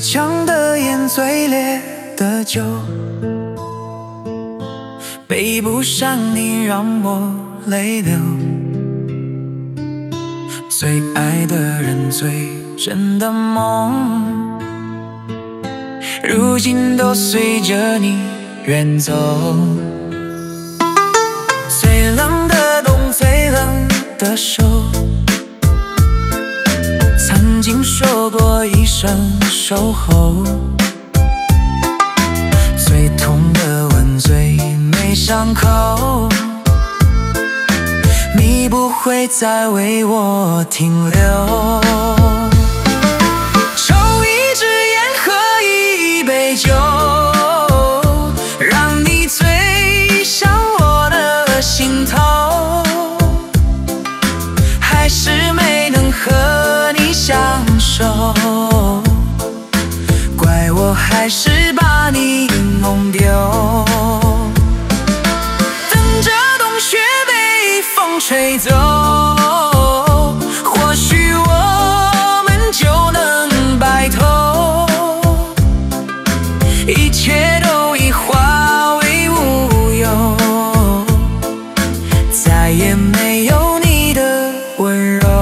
强的烟，最烈的酒，背不上你让我泪流。最爱的人，最真的梦，如今都随着你远走。最冷的冬，最冷的手，曾经说过一声守候。最痛的吻，最没伤口，你不会再为我停留。抽一支烟，喝一杯酒，让你醉向我的心头，还是没能和你相守，怪我还是把你弄丢。等着冬雪被风吹走，或许我们就能白头，一切都已化为乌有，再也没有你的温柔。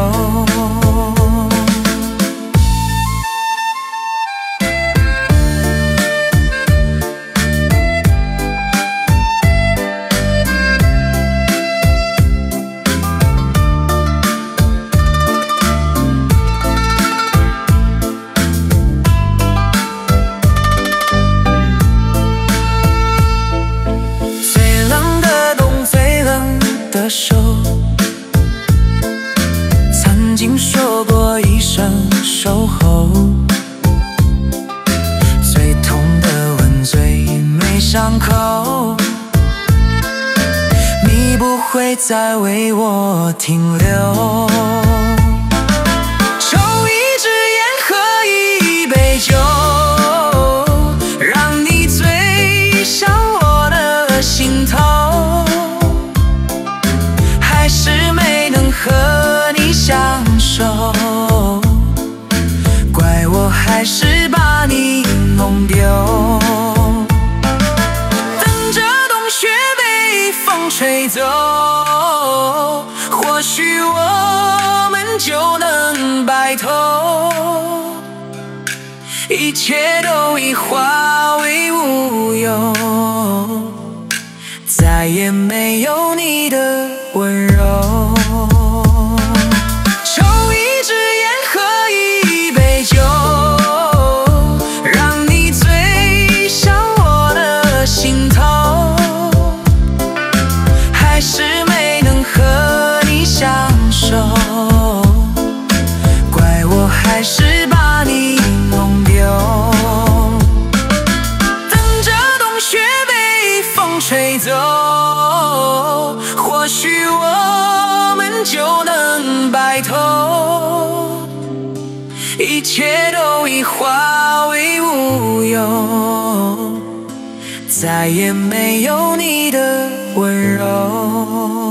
的手，曾经说过一声守候，最痛的吻，最没伤口，你不会再为我停留。抽一支烟，喝一杯酒，让你醉向我的心头，还是没能和你相守，怪我还是把你弄丢。等着冬雪被风吹走，或许我们就能白头，一切都已化为乌有，再也没有你的温柔。抽一支烟，喝一杯酒，让你醉向我的心头，还是没能和你相守，怪我还是把你弄丢。等着冬雪被风吹走，或许我们就能白头，一切都已化为乌有，再也没有你的温柔。